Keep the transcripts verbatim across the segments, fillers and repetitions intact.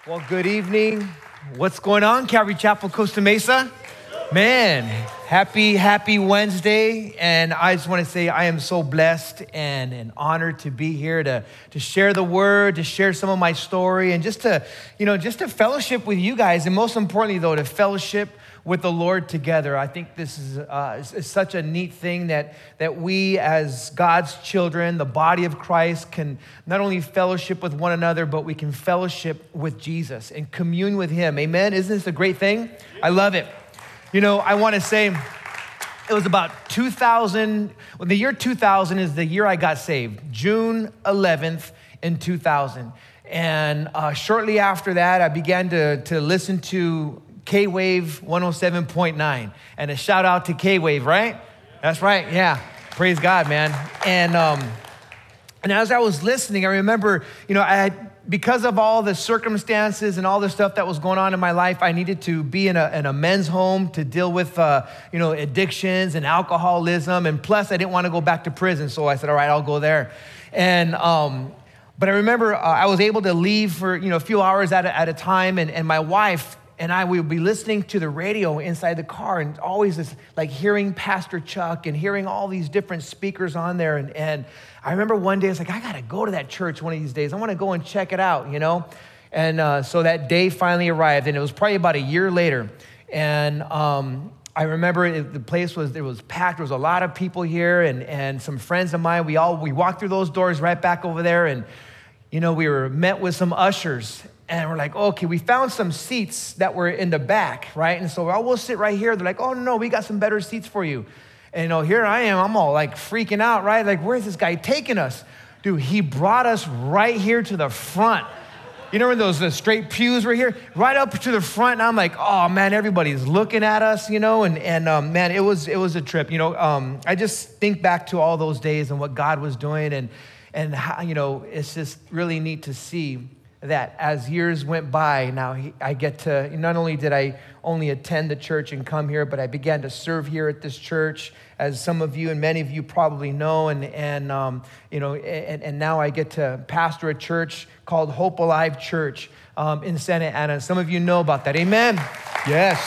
Well, good evening. What's going on, Calvary Chapel, Costa Mesa? Man, happy, happy Wednesday. And I just want to say I am so blessed and, and honored to be here to, to share the word, to share some of my story, and just to, you know, just to fellowship with you guys. And most importantly, though, to fellowship with the Lord together. I think this is, uh, is, is such a neat thing that, that we as God's children, the body of Christ, can not only fellowship with one another, but we can fellowship with Jesus and commune with him. Amen? Isn't this a great thing? I love it. You know, I want to say it was about two thousand, well, the year two thousand is the year I got saved, June eleventh in two thousand. And uh, shortly after that, I began to, to listen to K-Wave one oh seven point nine. And a shout out to K-Wave, right? That's right, yeah. Praise God, man. And um, and as I was listening, I remember, you know, I had, because of all the circumstances and all the stuff that was going on in my life, I needed to be in a, in a men's home to deal with, uh, you know, addictions and alcoholism. And plus, I didn't want to go back to prison. So I said, all right, I'll go there. And um, but I remember uh, I was able to leave for, you know, a few hours at a, at a time. And, and my wife and I, we would be listening to the radio inside the car, and always this, like hearing Pastor Chuck and hearing all these different speakers on there. And, and I remember one day, I was like, I got to go to that church one of these days. I want to go and check it out, you know? And uh, so that day finally arrived, and it was probably about a year later. And um, I remember it, the place was, it was packed. There was a lot of people here, and, and some friends of mine. We all, we walked through those doors right back over there, and, you know, we were met with some ushers. And we're like, okay, we found some seats that were in the back, right? And so, oh, we'll sit right here. They're like, oh, no, no, we got some better seats for you. And, you know, here I am. I'm all like freaking out, right? Like, where's this guy taking us? Dude, he brought us right here to the front. You know, when those uh, straight pews were here? Right up to the front. And I'm like, oh, man, everybody's looking at us, you know? And, and um, man, it was it was a trip. You know, um, I just think back to all those days and what God was doing. And, and how, you know, it's just really neat to see that as years went by, now he, I get to, not only did I only attend the church and come here, but I began to serve here at this church, as some of you and many of you probably know, and, and um, you know, and, and now I get to pastor a church called Hope Alive Church um, in Santa Ana. Some of you know about that, amen? Yes.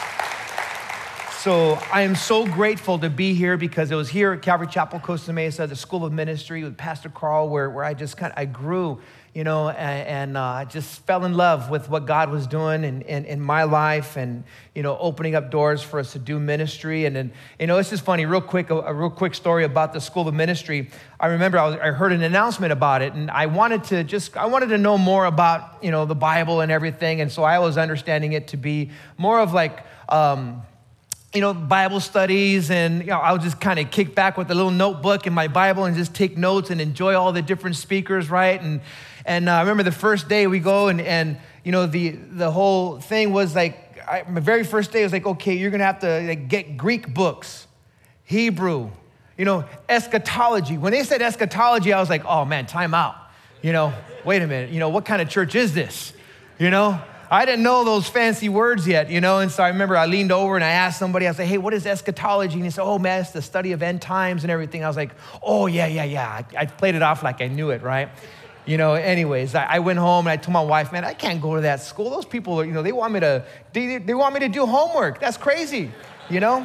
So I am so grateful to be here, because it was here at Calvary Chapel, Costa Mesa, the School of Ministry with Pastor Carl, where, where I just kind of, I grew, you know, and, and uh, just fell in love with what God was doing in, in, in my life, and, you know, opening up doors for us to do ministry. And then, you know, it's just funny, real quick, a, a real quick story about the School of Ministry. I remember I, was, I heard an announcement about it, and I wanted to just, I wanted to know more about, you know, the Bible and everything. And so I was understanding it to be more of like, um, you know, Bible studies, and, you know, I would just kind of kick back with a little notebook in my Bible and just take notes and enjoy all the different speakers, right? And and uh, I remember the first day we go, and, and you know, the the whole thing was like, I, my very first day was like, okay, you're going to have to like, get Greek books, Hebrew, you know, eschatology. When they said eschatology, I was like, oh, man, time out. You know, wait a minute. You know, what kind of church is this? You know? I didn't know those fancy words yet, you know, and so I remember I leaned over and I asked somebody, I said, hey, what is eschatology? And he said, oh, man, it's the study of end times and everything. I was like, oh, yeah, yeah, yeah. I, I played it off like I knew it, right? You know, anyways, I, I went home and I told my wife, man, I can't go to that school. Those people, are, you know, they want me to, they, they want me to do homework. That's crazy, you know?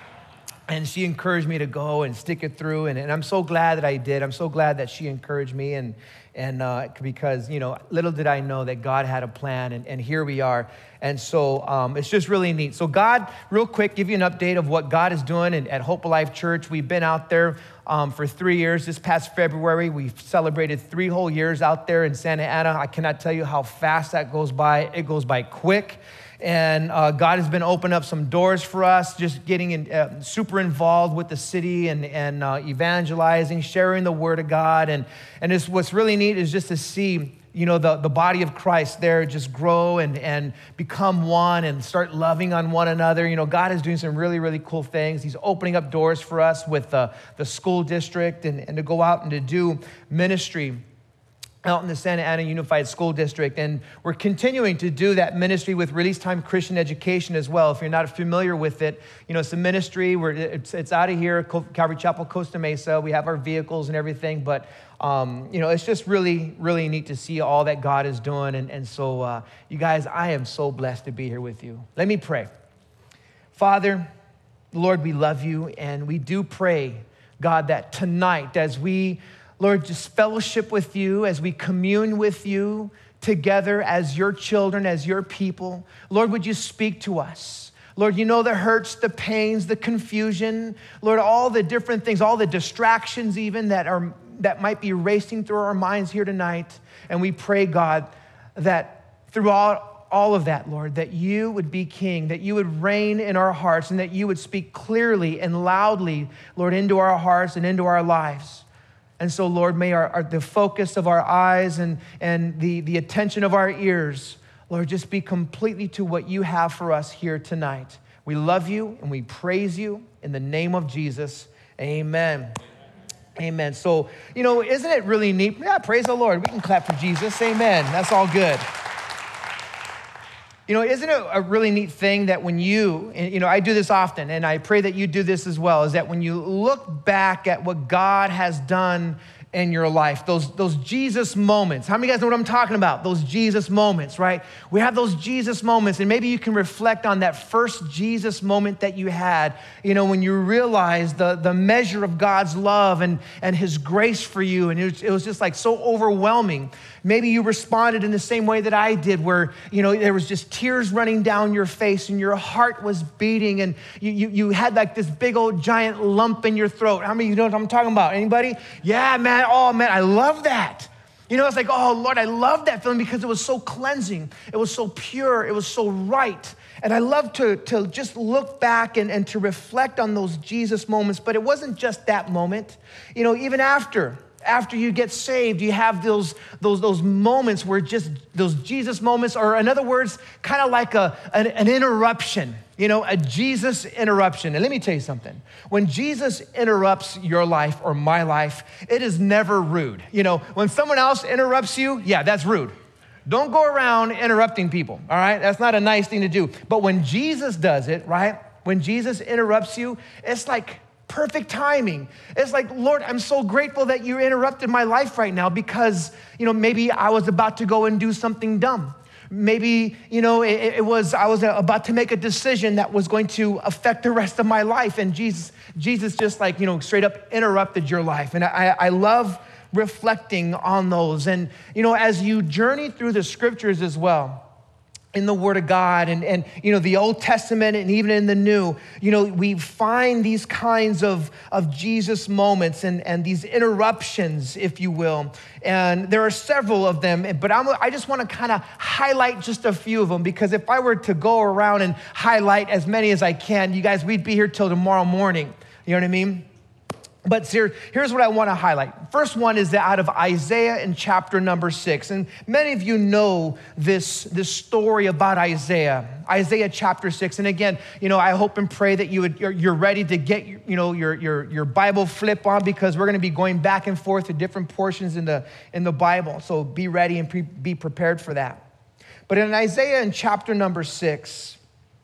And she encouraged me to go and stick it through, and, and I'm so glad that I did. I'm so glad that she encouraged me, and and uh, because, you know, little did I know that God had a plan, and, and here we are. And so um, it's just really neat. So God, real quick, give you an update of what God is doing in, at Hope Alive Church. We've been out there um, for three years. This past February, we celebrated three whole years out there in Santa Ana. I cannot tell you how fast that goes by. It goes by quick. And uh, God has been opening up some doors for us, just getting in, uh, super involved with the city, and, and uh, evangelizing, sharing the word of God. And, and it's, what's really neat is just to see, you know, the, the body of Christ there just grow and, and become one and start loving on one another. You know, God is doing some really, really cool things. He's opening up doors for us with uh, the school district, and, and to go out and to do ministry. out in the Santa Ana Unified School District. And we're continuing to do that ministry with Release Time Christian Education as well. If you're not familiar with it, you know, it's a ministry where it's, it's out of here, Calvary Chapel, Costa Mesa. We have our vehicles and everything, but um, you know, it's just really, really neat to see all that God is doing. And, and so uh, you guys, I am so blessed to be here with you. Let me pray. Father, Lord, we love you, and we do pray, God, that tonight as we, Lord, just fellowship with you, as we commune with you together as your children, as your people. Lord, would you speak to us? Lord, you know the hurts, the pains, the confusion, Lord, all the different things, all the distractions even that are that might be racing through our minds here tonight. And we pray, God, that throughout all of that, Lord, that you would be king, that you would reign in our hearts, and that you would speak clearly and loudly, Lord, into our hearts and into our lives. And so, Lord, may our, our, the focus of our eyes and, and the, the attention of our ears, Lord, just be completely to what you have for us here tonight. We love you and we praise you in the name of Jesus. Amen. Amen. So, you know, isn't it really neat? Yeah, praise the Lord. We can clap for Jesus. Amen. That's all good. You know, isn't it a really neat thing that when you, you know, I do this often, and I pray that you do this as well, is that when you look back at what God has done in your life, those, those Jesus moments. How many of you guys know what I'm talking about? Those Jesus moments, right? We have those Jesus moments, and maybe you can reflect on that first Jesus moment that you had, you know, when you realized the, the measure of God's love and, and his grace for you, and it was, it was just like so overwhelming. Maybe you responded in the same way that I did, where, you know, there was just tears running down your face and your heart was beating, and you, you, you had like this big old giant lump in your throat. How many of you know what I'm talking about? Anybody? Yeah, man. Oh, man, I love that. You know, it's like, oh, Lord, I love that feeling because it was so cleansing. It was so pure. It was so right. And I love to, to just look back and, and to reflect on those Jesus moments. But it wasn't just that moment. You know, even after, after you get saved, you have those, those, those moments where just those Jesus moments, or in other words, kind of like a, an, an interruption. You know, a Jesus interruption. And let me tell you something. When Jesus interrupts your life or my life, it is never rude. You know, when someone else interrupts you, yeah, that's rude. Don't go around interrupting people, all right? That's not a nice thing to do. But when Jesus does it, right? When Jesus interrupts you, it's like perfect timing. It's like, Lord, I'm so grateful that you interrupted my life right now because, you know, maybe I was about to go and do something dumb. Maybe, you know, it, it was, I was about to make a decision that was going to affect the rest of my life. And Jesus, Jesus just like, you know, straight up interrupted your life. And I, I love reflecting on those. And, you know, as you journey through the scriptures as well, in the Word of God and, and, you know, the Old Testament and even in the New, you know, we find these kinds of, of Jesus moments and, and these interruptions, if you will. And there are several of them, but I'm, I just want to kind of highlight just a few of them, because if I were to go around and highlight as many as I can, you guys, we'd be here till tomorrow morning. You know what I mean? But here, here's what I want to highlight. First one is that out of Isaiah in chapter number six. And many of you know this, this story about Isaiah, Isaiah chapter six. And again, you know, I hope and pray that you would, you're, you're ready to get, you know, your, your, your Bible flip on, because we're going to be going back and forth to different portions in the, in the Bible. So be ready and pre- be prepared for that. But in Isaiah in chapter number six,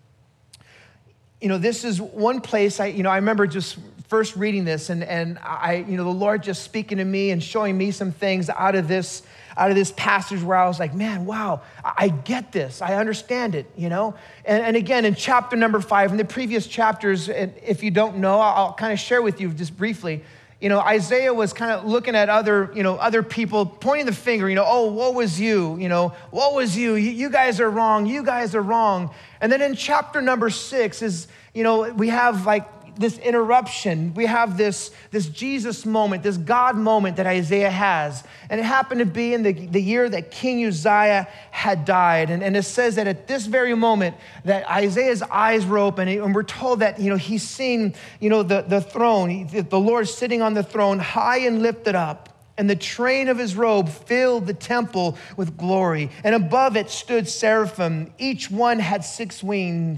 you know, this is one place I, you know, I remember just first reading this and, and I, you know, the Lord just speaking to me and showing me some things out of this, out of this passage where I was like, man, wow, I get this. I understand it, you know? And, and again, in chapter number five, in the previous chapters, and if you don't know, I'll kind of share with you just briefly. You know, Isaiah was kind of looking at other, you know, other people, pointing the finger, you know, oh, woe was you, you know, woe was you, you, you guys are wrong, you guys are wrong. And then in chapter number six is, you know, we have like this interruption. We have this, this Jesus moment, this God moment that Isaiah has. And it happened to be in the, the year that King Uzziah had died. And, and it says that at this very moment that Isaiah's eyes were open, and we're told that, you know, he's seen, you know, the, the throne, the Lord sitting on the throne high and lifted up. And the train of his robe filled the temple with glory. And above it stood seraphim. Each one had six wings.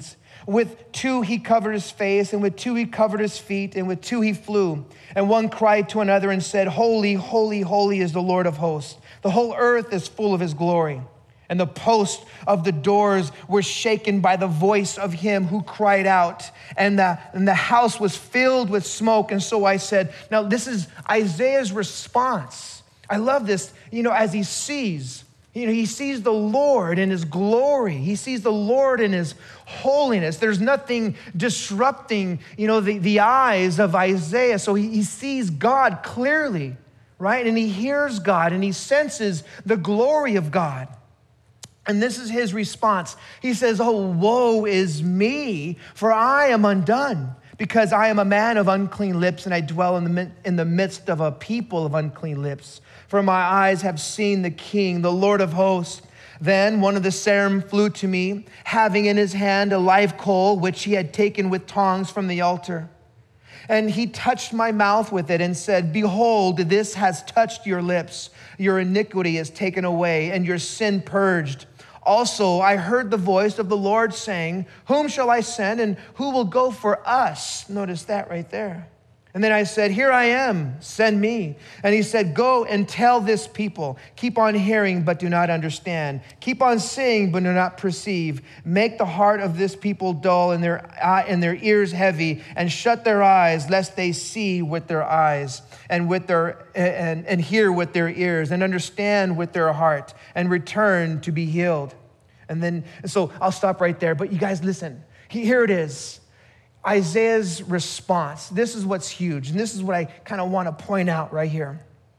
With two he covered his face, and with two he covered his feet, and with two he flew. And one cried to another and said, Holy, holy, holy is the Lord of hosts. The whole earth is full of his glory. And the posts of the doors were shaken by the voice of him who cried out. And the, and the house was filled with smoke. And so I said, now this is Isaiah's response. I love this, you know, as he sees, you know, he sees the Lord in his glory. He sees the Lord in his holiness. There's nothing disrupting, you know, the, the eyes of Isaiah. So he, he sees God clearly, right? And he hears God and he senses the glory of God. And this is his response. He says, oh, woe is me, for I am undone, because I am a man of unclean lips, and I dwell in the, in the midst of a people of unclean lips. For my eyes have seen the King, the Lord of hosts. Then one of the seraphim flew to me, having in his hand a live coal, which he had taken with tongs from the altar. And he touched my mouth with it and said, behold, this has touched your lips. Your iniquity is taken away, and your sin purged. Also, I heard the voice of the Lord saying, whom shall I send, and who will go for us? Notice that right there. And then I said, here I am, send me. And he said, go and tell this people, keep on hearing, but do not understand. Keep on seeing, but do not perceive. Make the heart of this people dull and their, uh, and their ears heavy, and shut their eyes, lest they see with their eyes, and with their and, and hear with their ears, and understand with their heart, and return to be healed. And then, so I'll stop right there. But you guys, listen, here it is. Isaiah's response. This is what's huge. And this is what I kind of want to point out right here.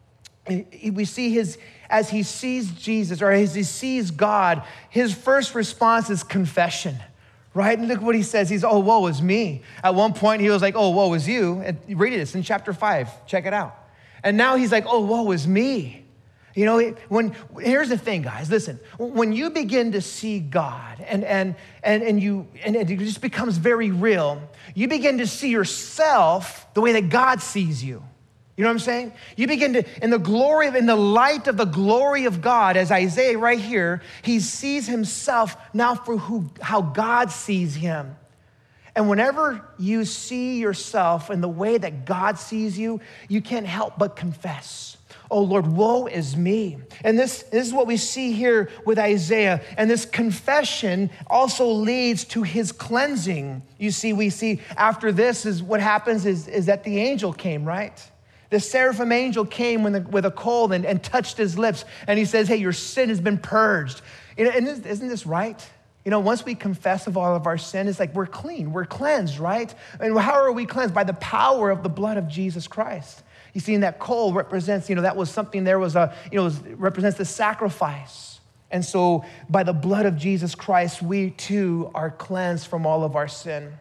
We see his, as he sees Jesus, or as he sees God, his first response is confession, right? And look what he says. He's, oh, woe is me. At one point, he was like, oh, woe is you. And read this in chapter five. Check it out. And now he's like, oh, woe is me. You know, when here's the thing, guys, listen, when you begin to see God and and and and you and it just becomes very real, you begin to see yourself the way that God sees you. You know what I'm saying? You begin to, in the glory, in the light of the glory of God, as Isaiah right here, he sees himself now for who, how God sees him. And whenever you see yourself in the way that God sees you, you can't help but confess. Oh, Lord, woe is me. And this, this is what we see here with Isaiah. And this confession also leads to his cleansing. You see, we see after this is what happens is, is that the angel came, right? The seraphim angel came with a, with a coal and, and touched his lips. And he says, hey, your sin has been purged. You know, and isn't this right? You know, once we confess of all of our sin, it's like we're clean, we're cleansed, right? And how are we cleansed? By the power of the blood of Jesus Christ. You see, in that coal represents, you know, that was something, there was a, you know, was, represents the sacrifice. And so by the blood of Jesus Christ, we too are cleansed from all of our sin.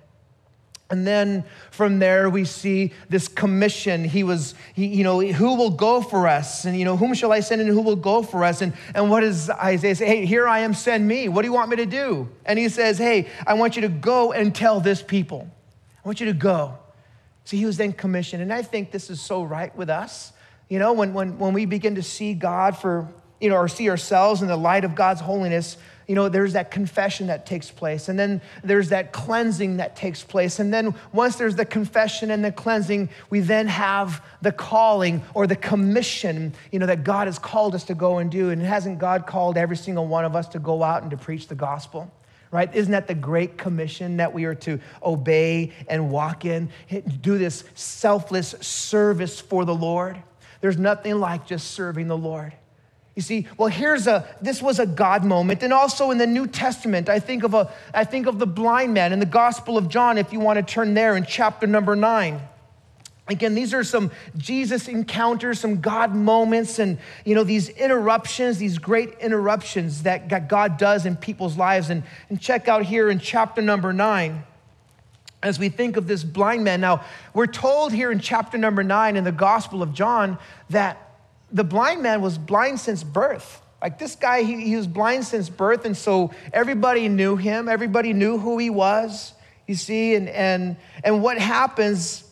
And then from there, we see this commission. He was, he, you know, who will go for us? And, you know, whom shall I send and who will go for us? And, and what does Isaiah say? Hey, here I am, send me. What do you want me to do? And he says, hey, I want you to go and tell this people. I want you to go. So he was then commissioned. And I think this is so right with us. You know, when, when, when we begin to see God for, you know, or see ourselves in the light of God's holiness, you know, there's that confession that takes place. And then there's that cleansing that takes place. And then once there's the confession and the cleansing, we then have the calling or the commission, you know, that God has called us to go and do. And hasn't God called every single one of us to go out and to preach the gospel? Right? Isn't that the great commission that we are to obey and walk in? Do this selfless service for the Lord. There's nothing like just serving the Lord. You see, well, here's a, this was a God moment. And also in the New Testament, I think of a, I think of the blind man in the Gospel of John, if you want to turn there in chapter number nine. Again, these are some Jesus encounters, some God moments, and, you know, these interruptions, these great interruptions that God does in people's lives. And, and check out here in chapter number nine, as we think of this blind man. Now, we're told here in chapter number nine in the Gospel of John that the blind man was blind since birth. Like this guy, he, he was blind since birth, and so everybody knew him. Everybody knew who he was, you see, and and and what happens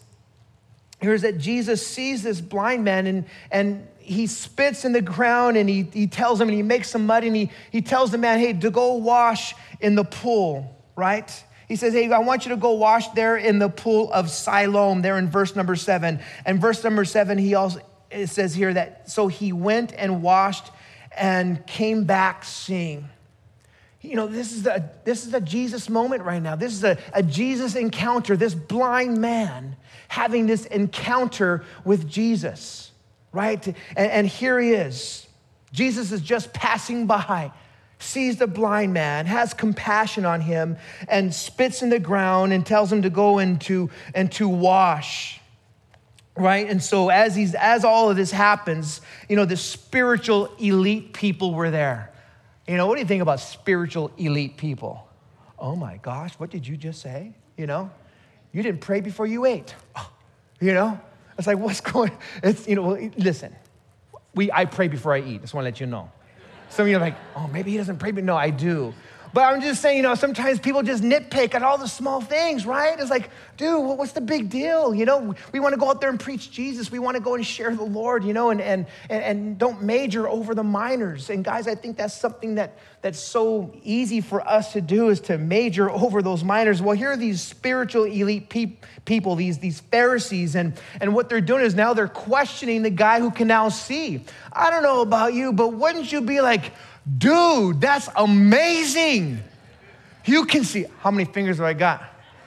here is that Jesus sees this blind man and, and he spits in the ground and he, he tells him, and he makes some mud and he, he tells the man, hey, to go wash in the pool, right? He says, hey, I want you to go wash there in the pool of Siloam, there in verse number seven. And verse number seven, he also, it says here that, so he went and washed and came back seeing. You know, this is a, this is a Jesus moment right now. This is a, a Jesus encounter, this blind man having this encounter with Jesus, right? And, and here he is. Jesus is just passing by, sees the blind man, has compassion on him, and spits in the ground and tells him to go into and to wash, right? And so as he's as all of this happens, you know, the spiritual elite people were there. You know, what do you think about spiritual elite people? Oh my gosh, what did you just say? You know, you didn't pray before you ate. Oh, you know, it's like, what's going? It's you know, listen, we I pray before I eat. Just want to let you know. Some of you are like, oh, maybe he doesn't pray, but no, I do. But I'm just saying, you know, sometimes people just nitpick at all the small things, right? It's like, dude, what's the big deal? You know, we want to go out there and preach Jesus. We want to go and share the Lord, you know, and and and, and don't major over the minors. And guys, I think that's something that that's so easy for us to do is to major over those minors. Well, here are these spiritual elite pe- people, these, these Pharisees, and, and what they're doing is now they're questioning the guy who can now see. I don't know about you, but wouldn't you be like, dude, that's amazing. You can see. How many fingers have I got?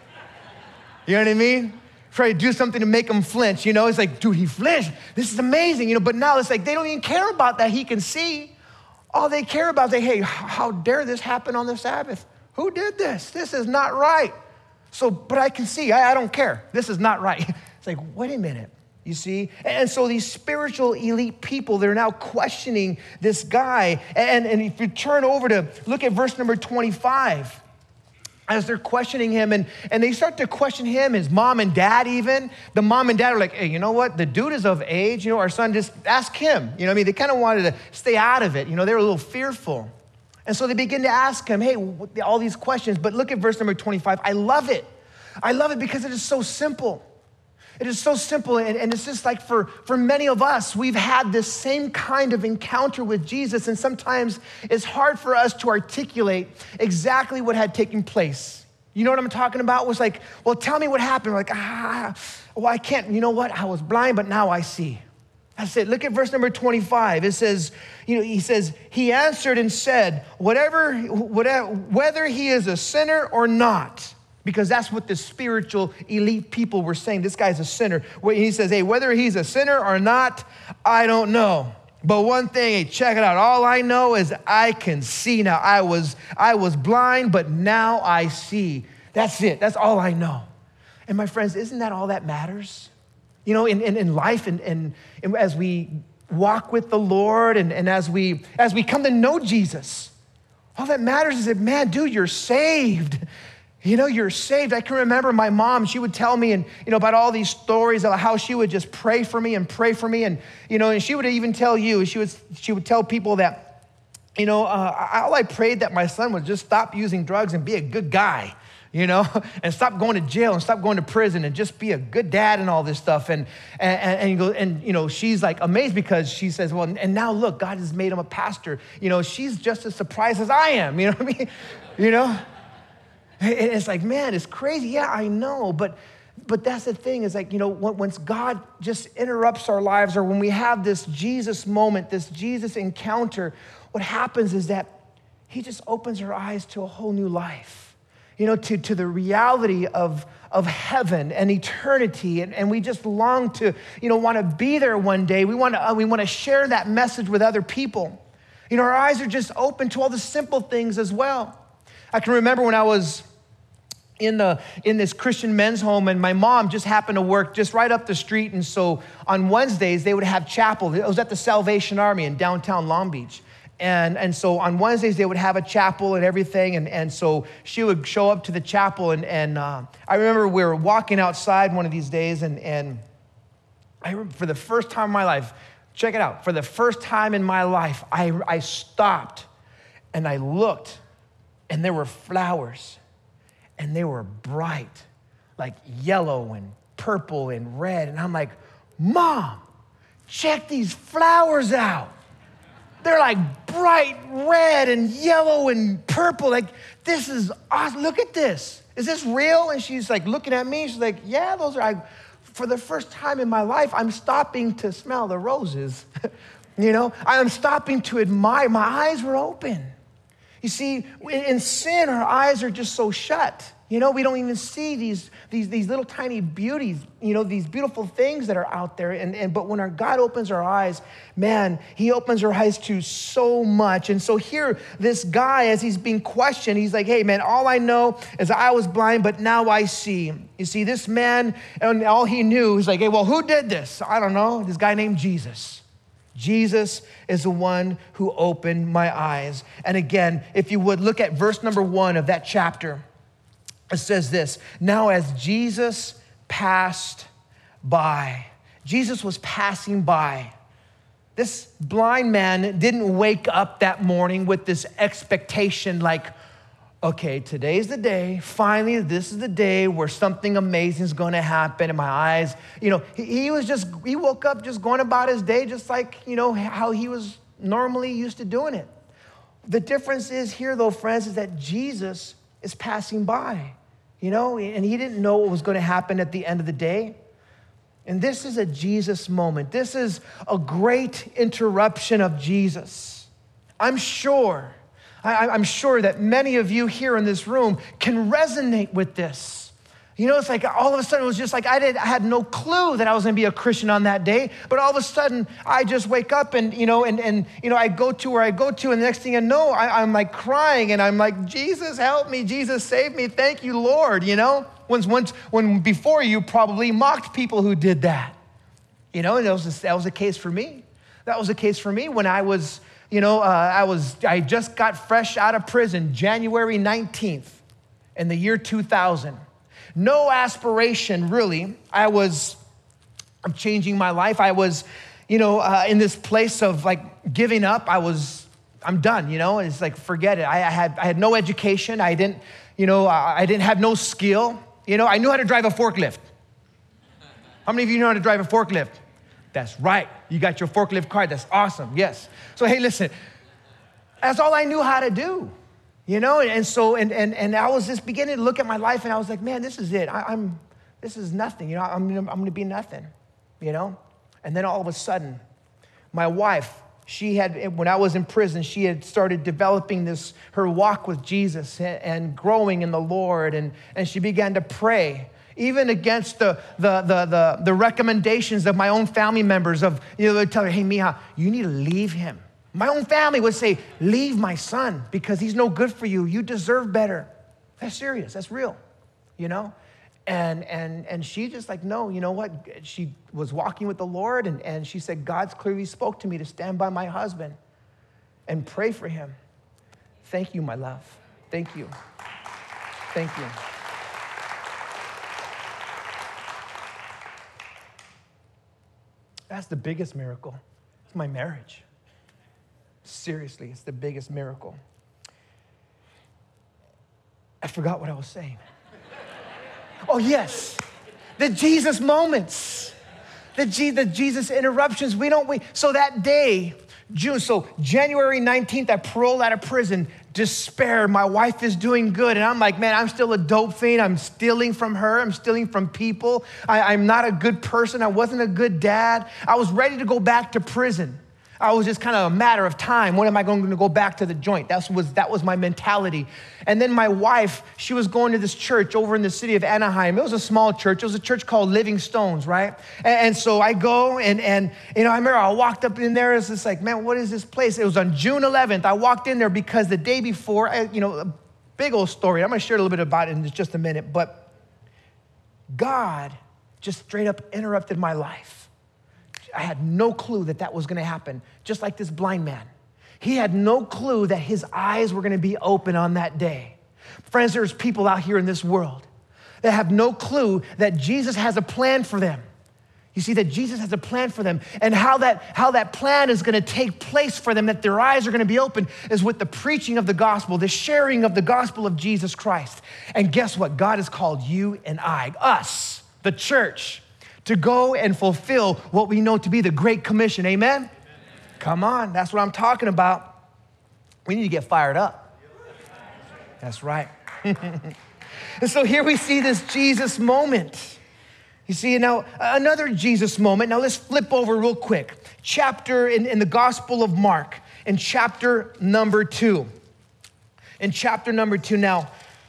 You know what I mean? Try to do something to make him flinch. You know, it's like, dude, he flinched. This is amazing. You know, but now it's like they don't even care about that he can see. All they care about is, like, hey, how dare this happen on the Sabbath? Who did this? This is not right. So, but I can see. I, I don't care. This is not right. It's like, wait a minute. You see? And so these spiritual elite people, they're now questioning this guy. And, and if you turn over to look at verse number twenty-five, as they're questioning him, and, and they start to question him, his mom and dad even. The mom and dad are like, hey, you know what? The dude is of age. You know, our son, just ask him. You know what I mean? They kind of wanted to stay out of it. You know, they were a little fearful. And so they begin to ask him, hey, all these questions. But look at verse number twenty-five. I love it. I love it because it is so simple. It is so simple, and, and it's just like for, for many of us, we've had this same kind of encounter with Jesus, and sometimes it's hard for us to articulate exactly what had taken place. You know what I'm talking about? It was like, well, tell me what happened. We're like, ah, well, I can't. You know what? I was blind, but now I see. That's it. Look at verse number twenty-five. It says, you know, he says, he answered and said, whatever, whatever, whether he is a sinner or not. Because that's what the spiritual elite people were saying. This guy's a sinner. He says, hey, whether he's a sinner or not, I don't know. But one thing, hey, check it out. All I know is I can see now. I was, I was blind, but now I see. That's it. That's all I know. And my friends, isn't that all that matters? You know, in, in, in life and, and, and as we walk with the Lord and, and as we as we come to know Jesus, all that matters is that, man, dude, you're saved. You know, you're saved. I can remember my mom, she would tell me and, you know, about all these stories about how she would just pray for me and pray for me. And, you know, and she would even tell you, she would, she would tell people that, you know, uh, all I prayed that my son would just stop using drugs and be a good guy, you know, and stop going to jail and stop going to prison and just be a good dad and all this stuff. And, and, and, you go, and, you know, she's like amazed because she says, well, and now look, God has made him a pastor. You know, she's just as surprised as I am, you know what I mean? You know? It's like, man, it's crazy. Yeah, I know. But but that's the thing is like, you know, once God just interrupts our lives or when we have this Jesus moment, this Jesus encounter, what happens is that he just opens our eyes to a whole new life, you know, to, to the reality of, of heaven and eternity. And, and we just long to, you know, want to be there one day. We want to, uh, we want to share that message with other people. You know, our eyes are just open to all the simple things as well. I can remember when I was in the in this Christian men's home, and my mom just happened to work just right up the street. And so on Wednesdays, they would have chapel. It was at the Salvation Army in downtown Long Beach. And, and so on Wednesdays, they would have a chapel and everything. And, and so she would show up to the chapel. And, and uh, I remember we were walking outside one of these days, and, and I remember for the first time in my life, check it out, for the first time in my life, I, I stopped and I looked, and there were flowers. And they were bright, like yellow and purple and red. And I'm like, Mom, check these flowers out. They're like bright red and yellow and purple. Like, this is awesome. Look at this. Is this real? And she's like looking at me. She's like, yeah, those are, I, for the first time in my life, I'm stopping to smell the roses. You know, I'm stopping to admire. My eyes were open. You see, in sin, our eyes are just so shut. You know, we don't even see these, these, these little tiny beauties, you know, these beautiful things that are out there. And, and but when our God opens our eyes, man, he opens our eyes to so much. And so here, this guy, as he's being questioned, he's like, hey, man, all I know is I was blind, but now I see. You see, this man, and all he knew, he's like, hey, well, who did this? I don't know. This guy named Jesus. Jesus is the one who opened my eyes. And again, if you would look at verse number one of that chapter, it says this, now as Jesus passed by, Jesus was passing by. This blind man didn't wake up that morning with this expectation like, okay, today's the day. Finally, this is the day where something amazing is going to happen in my eyes. You know, he, he was just, he woke up just going about his day just like, you know, how he was normally used to doing it. The difference is here, though, friends, is that Jesus is passing by, you know, and he didn't know what was going to happen at the end of the day. And this is a Jesus moment. This is a great interruption of Jesus. I'm sure I, I'm sure that many of you here in this room can resonate with this. You know, it's like all of a sudden it was just like I, did, I had no clue that I was going to be a Christian on that day. But all of a sudden I just wake up and, you know, and, and you know, I go to where I go to. And the next thing I know, I, I'm like crying and I'm like, Jesus, help me. Jesus, save me. Thank you, Lord. You know, once, once, when before you probably mocked people who did that. You know, and that was, that was the case for me. That was the case for me when I was You know, uh, I was, I just got fresh out of prison, January nineteenth in the year two thousand. No aspiration, really. I was of changing my life. I was, you know, uh, in this place of like giving up. I was, I'm done, you know, it's like, forget it. I, I had, I had no education. I didn't, you know, I, I didn't have no skill. You know, I knew how to drive a forklift. How many of you know how to drive a forklift? That's right. You got your forklift card. That's awesome. Yes. So, hey, listen, that's all I knew how to do, you know? And so, and and and I was just beginning to look at my life and I was like, man, this is it. I, I'm, this is nothing, you know? I'm, I'm going to be nothing, you know? And then all of a sudden, my wife, she had, when I was in prison, she had started developing this, her walk with Jesus and, and growing in the Lord. And, and she began to pray. Even against the, the, the, the, the recommendations of my own family members of, you know, they'd tell her, hey, Mija, you need to leave him. My own family would say, leave my son because he's no good for you. You deserve better. That's serious. That's real, you know? And and and she just like, no, you know what? She was walking with the Lord and, and she said, God's clearly spoke to me to stand by my husband and pray for him. Thank you, my love. Thank you. Thank you. That's the biggest miracle. It's my marriage. Seriously, it's the biggest miracle. I forgot what I was saying. Oh, yes. The Jesus moments. The, G, the Jesus interruptions. We don't wait. So that day, June, so January nineteenth, I paroled out of prison. Despair. My wife is doing good. And I'm like, man, I'm still a dope fiend. I'm stealing from her. I'm stealing from people. I, I'm not a good person. I wasn't a good dad. I was ready to go back to prison. I was just kind of a matter of time. When am I going to go back to the joint? That was, that was my mentality. And then my wife, she was going to this church over in the city of Anaheim. It was a small church. It was a church called Living Stones, right? And, and so I go and, and, you know, I remember I walked up in there. It's just like, man, what is this place? It was on June eleventh. I walked in there because the day before, I, you know, a big old story. I'm going to share a little bit about it in just a minute. But God just straight up interrupted my life. I had no clue that that was going to happen, just like this blind man. He had no clue that his eyes were going to be open on that day. Friends, there's people out here in this world that have no clue that Jesus has a plan for them. You see, that Jesus has a plan for them, and how that, how that plan is going to take place for them, that their eyes are going to be open, is with the preaching of the gospel, the sharing of the gospel of Jesus Christ. And guess what? God has called you and I, us, the church, to go and fulfill what we know to be the Great Commission. Amen? Amen. Come on, that's what I'm talking about. We need to get fired up. That's right. And so here we see this Jesus moment. You see, now another Jesus moment. Now let's flip over real quick. Chapter in, in the Gospel of Mark, in chapter number two. In chapter number two, now,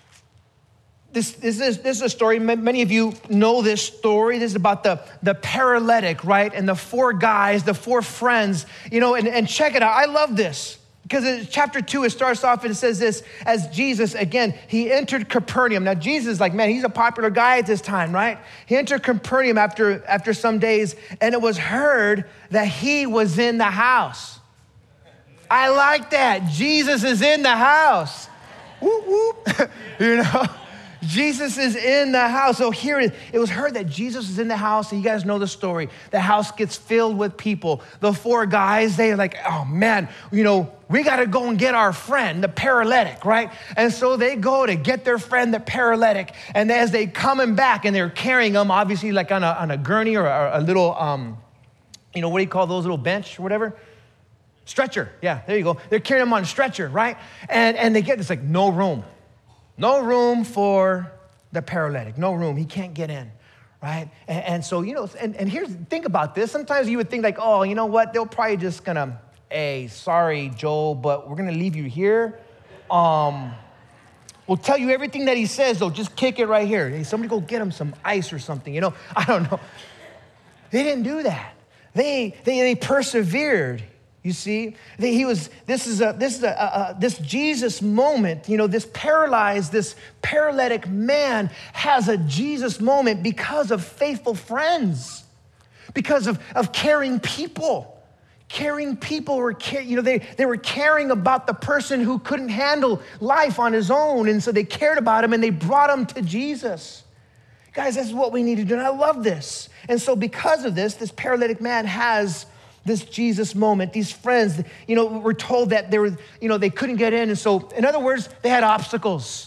this, this, is, this is a story, many of you know this story. This is about the, the paralytic, right? And the four guys, the four friends, you know, and, and check it out. I love this. Because in chapter two, it starts off and it says this, as Jesus, again, he entered Capernaum. Now, Jesus, like, man, he's a popular guy at this time, right? He entered Capernaum after, after some days, and it was heard that he was in the house. I like that. Jesus is in the house. Whoop, whoop. You know? Jesus is in the house. So here it, it was heard that Jesus is in the house. And you guys know the story. The house gets filled with people. The four guys, they're like, oh man, you know, we got to go and get our friend, the paralytic, right? And so they go to get their friend, the paralytic. And as they coming back and they're carrying him, obviously like on a, on a gurney or a, a little, um, you know, what do you call those, little bench or whatever? Stretcher. Yeah, there you go. They're carrying him on a stretcher, right? And, and they get, it's like no room. No room for the paralytic, no room. He can't get in, right? And, and so, you know, and, and here's, think about this. Sometimes you would think like, oh, you know what? They'll probably just gonna, hey, sorry, Joel, but we're gonna leave you here. Um, we'll tell you everything that he says, though. Just kick it right here. Hey, somebody go get him some ice or something, you know? I don't know. They didn't do that. They, they, they persevered. You see, he was. This is a. This is a, a, a. This Jesus moment. You know, this paralyzed, this paralytic man has a Jesus moment because of faithful friends, because of of caring people. Caring people were, you know, they they were caring about the person who couldn't handle life on his own, and so they cared about him and they brought him to Jesus. Guys, this is what we need to do, and I love this. And so, because of this, this paralytic man has this Jesus moment. These friends, you know, were told that they were, you know, they couldn't get in. And so, in other words, they had obstacles.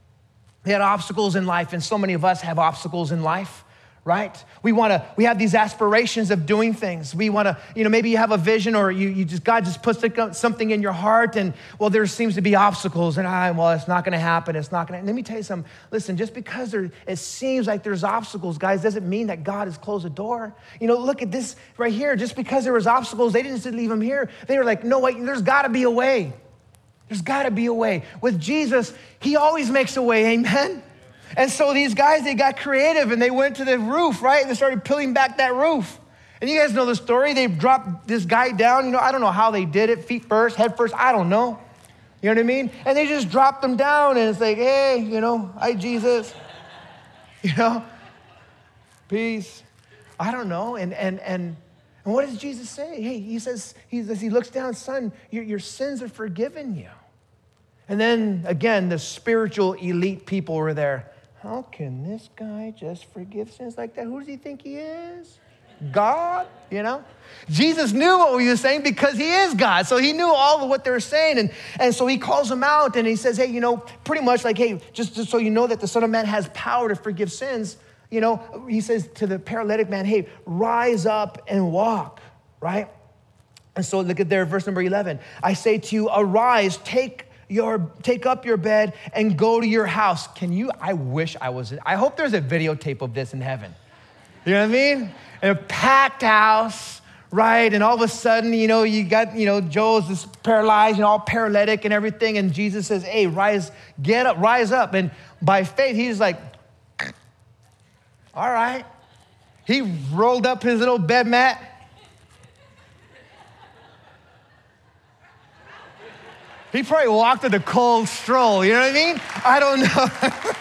They had obstacles in life, and so many of us have obstacles in life, right? We want to, we have these aspirations of doing things. We want to, you know, maybe you have a vision or you, you just, God just puts something in your heart and, well, there seems to be obstacles and I, well, it's not going to happen. It's not going to, let me tell you something. Listen, just because there, it seems like there's obstacles, guys, doesn't mean that God has closed the door. You know, look at this right here. Just because there was obstacles, they didn't just leave him here. They were like, no, wait, there's got to be a way. There's got to be a way. With Jesus, he always makes a way, amen? And so these guys, they got creative and they went to the roof, right? And they started peeling back that roof. And you guys know the story. They dropped this guy down. You know, I don't know how they did it, feet first, head first. I don't know. You know what I mean? And they just dropped him down and it's like, hey, you know, hi, Jesus. You know, peace. I don't know. And and and and what does Jesus say? Hey, he says, he, as he looks down, son, your, your sins are forgiven you. And then again, the spiritual elite people were there. How can this guy just forgive sins like that? Who does he think he is? God, you know? Jesus knew what we were saying because he is God. So he knew all of what they were saying. And, and so he calls them out and he says, hey, you know, pretty much like, hey, just, just so you know that the Son of Man has power to forgive sins, you know, he says to the paralytic man, hey, rise up and walk, right? And so look at there, verse number eleven. I say to you, arise, take Your, take up your bed and go to your house. Can you, I wish I was, I hope there's a videotape of this in heaven. You know what I mean? In a packed house, right? And all of a sudden, you know, you got, you know, Joel's this paralyzed, you know, all paralytic and everything. And Jesus says, hey, rise, get up, rise up. And by faith, he's like, all right. He rolled up his little bed mat. He probably walked with a cold stroll, you know what I mean? I don't know.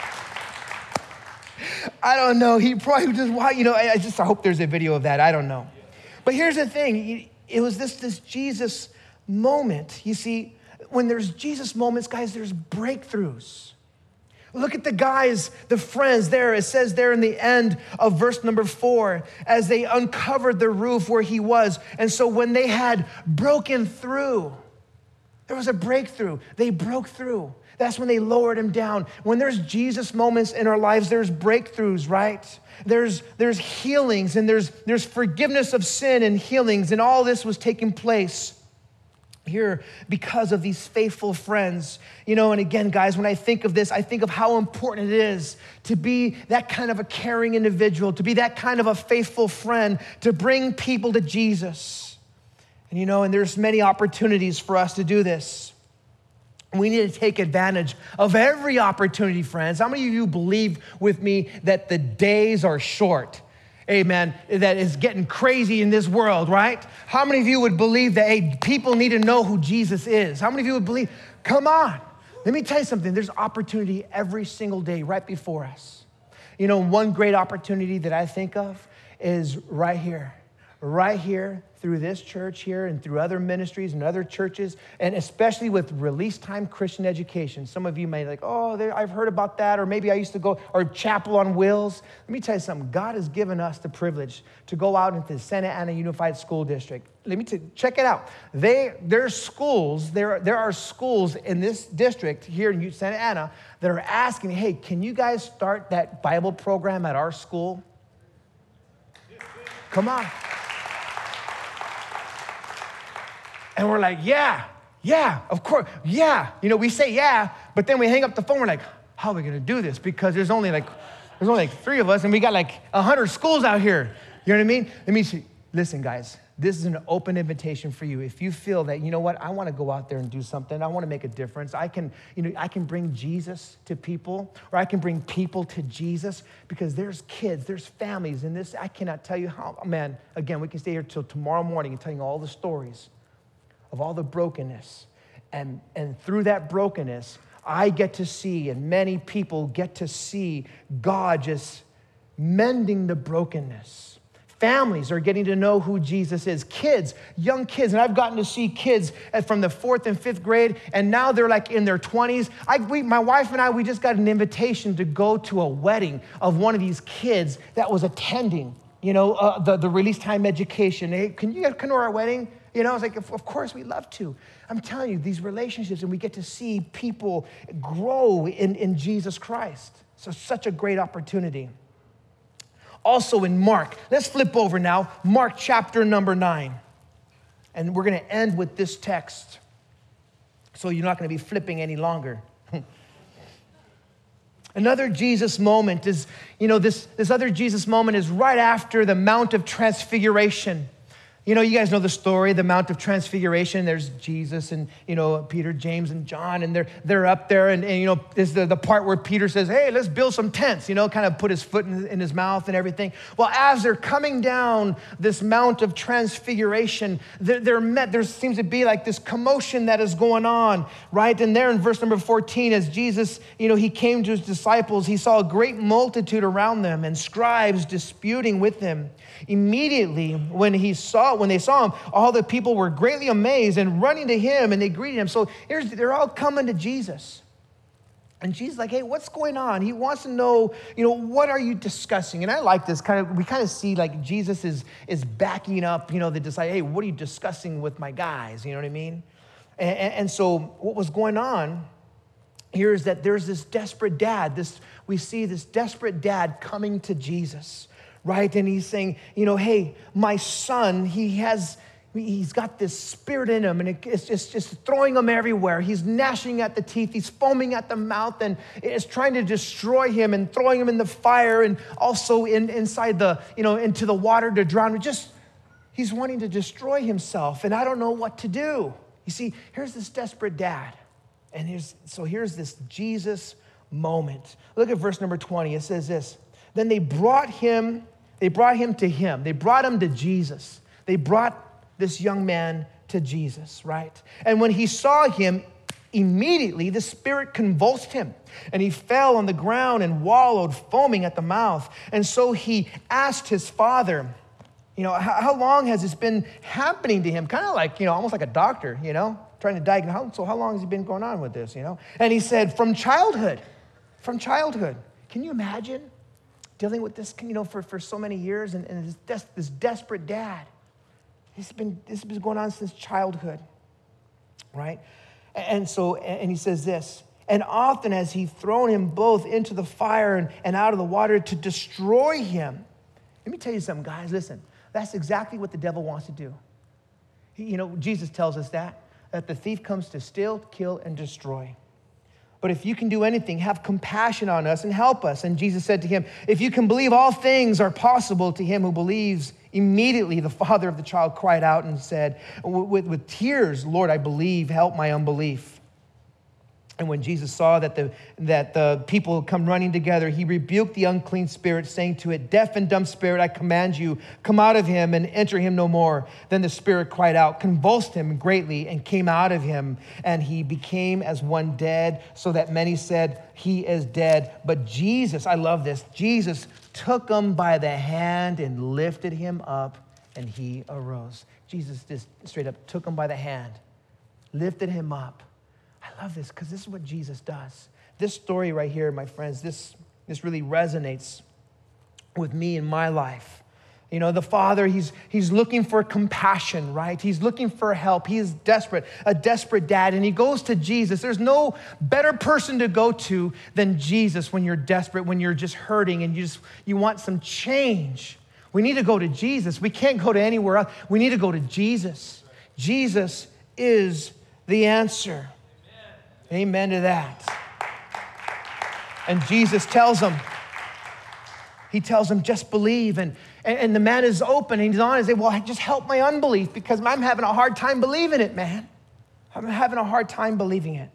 I don't know. He probably just, you know, I just I hope there's a video of that. I don't know. But here's the thing. It was this, this Jesus moment. You see, when there's Jesus moments, guys, there's breakthroughs. Look at the guys, the friends there. It says there in the end of verse number four, as they uncovered the roof where he was. And so when they had broken through, There was a breakthrough. They broke through. That's when they lowered him down. When there's Jesus moments in our lives, there's breakthroughs, right? There's, there's healings and there's, there's forgiveness of sin and healings, and all this was taking place here because of these faithful friends. You know, and again, guys, when I think of this, I think of how important it is to be that kind of a caring individual, to be that kind of a faithful friend, to bring people to Jesus. And you know, and there's many opportunities for us to do this. We need to take advantage of every opportunity, friends. How many of you believe with me that the days are short? Amen. That is getting crazy in this world, right? How many of you would believe that, hey, people need to know who Jesus is? How many of you would believe? Come on. Let me tell you something. There's opportunity every single day right before us. You know, one great opportunity that I think of is right here. Right here, through this church here and through other ministries and other churches, and especially with Release Time Christian Education. Some of you may be like, oh, there, I've heard about that, or maybe I used to go, or Chapel on Wheels. Let me tell you something. God has given us the privilege to go out into the Santa Ana Unified School District. Let me t- check it out. They, there's schools, there, there are schools in this district here in Santa Ana that are asking, hey, can you guys start that Bible program at our school? Come on. And we're like, yeah, yeah, of course, yeah. You know, we say yeah, but then we hang up the phone. We're like, how are we going to do this? Because there's only like, there's only like three of us, and we got like a hundred schools out here. You know what I mean? Let me see. Listen, guys, this is an open invitation for you. If you feel that, you know what, I want to go out there and do something. I want to make a difference. I can, you know, I can bring Jesus to people, or I can bring people to Jesus, because there's kids, there's families, and this, I cannot tell you how, man, again, we can stay here till tomorrow morning and tell you all the stories of all the brokenness. And, and through that brokenness, I get to see, and many people get to see God just mending the brokenness. Families are getting to know who Jesus is. Kids, young kids, and I've gotten to see kids from the fourth and fifth grade, and now they're like in their twenties. I, we, my wife and I, we just got an invitation to go to a wedding of one of these kids that was attending, you know, uh, the, the Release Time Education. Hey, can you guys come to our wedding? You know, I was like, of course we'd love to. I'm telling you, these relationships, and we get to see people grow in, in Jesus Christ. So such a great opportunity. Also in Mark, let's flip over now, Mark chapter number nine. And we're gonna end with this text, so you're not gonna be flipping any longer. Another Jesus moment is, you know, this, this other Jesus moment is right after the Mount of Transfiguration. You know, you guys know the story, the Mount of Transfiguration. There's Jesus and, you know, Peter, James, and John, and they're they're up there. And, and you know, is the, the part where Peter says, hey, let's build some tents, you know, kind of put his foot in, in his mouth and everything. Well, as they're coming down this Mount of Transfiguration, they're, they're met, there seems to be like this commotion that is going on, right? And there in verse number fourteen, as Jesus, you know, he came to his disciples, he saw a great multitude around them and scribes disputing with him. Immediately, when he saw, when they saw him, all the people were greatly amazed and running to him, and they greeted him. So here's, they're all coming to Jesus. And Jesus is like, hey, what's going on? He wants to know, you know, what are you discussing? And I like this kind of, we kind of see like Jesus is, is backing up, you know, the disciples, hey, what are you discussing with my guys? You know what I mean? And, and, and so what was going on here is that there's this desperate dad, this, we see this desperate dad coming to Jesus. Right? And he's saying, you know, hey, my son, he has, he's got this spirit in him, and it's just, just throwing him everywhere. He's gnashing at the teeth. He's foaming at the mouth, and it's trying to destroy him and throwing him in the fire, and also in, inside the, you know, into the water to drown him. Just, he's wanting to destroy himself, and I don't know what to do. You see, here's this desperate dad. And here's, so here's this Jesus moment. Look at verse number twenty. It says this, then they brought him They brought him to him. They brought him to Jesus. They brought this young man to Jesus, right? And when he saw him, immediately the spirit convulsed him, and he fell on the ground and wallowed, foaming at the mouth. And so he asked his father, you know, how, how long has this been happening to him? Kind of like, you know, almost like a doctor, you know, trying to diagnose. So how long has he been going on with this, you know? And he said, from childhood, from childhood. Can you imagine? Dealing with this, you know, for, for so many years, and, and this, des- this desperate dad. This has been, this has been going on since childhood, right? And so, and he says this, and often as he thrown him both into the fire and, and out of the water to destroy him. Let me tell you something, guys, listen, that's exactly what the devil wants to do. He, you know, Jesus tells us that, that the thief comes to steal, kill, and destroy. But if you can do anything, have compassion on us and help us. And Jesus said to him, if you can believe, all things are possible to him who believes. Immediately, the father of the child cried out and said, with, with tears, Lord, I believe, help my unbelief. And when Jesus saw that the, that the people come running together, he rebuked the unclean spirit, saying to it, deaf and dumb spirit, I command you, come out of him and enter him no more. Then the spirit cried out, convulsed him greatly, and came out of him. And he became as one dead, so that many said, he is dead. But Jesus, I love this, Jesus took him by the hand and lifted him up, and he arose. Jesus just straight up took him by the hand, lifted him up. I love this because this is what Jesus does. This story right here, my friends, this, this really resonates with me in my life. You know, the father, he's, he's looking for compassion, right? He's looking for help. He is desperate, a desperate dad, and he goes to Jesus. There's no better person to go to than Jesus when you're desperate, when you're just hurting and you just you want some change. We need to go to Jesus. We can't go to anywhere else. We need to go to Jesus. Jesus is the answer. Amen to that. And Jesus tells him, he tells him, just believe. And, and, and the man is open and he's on and says, well, just help my unbelief because I'm having a hard time believing it, man. I'm having a hard time believing it.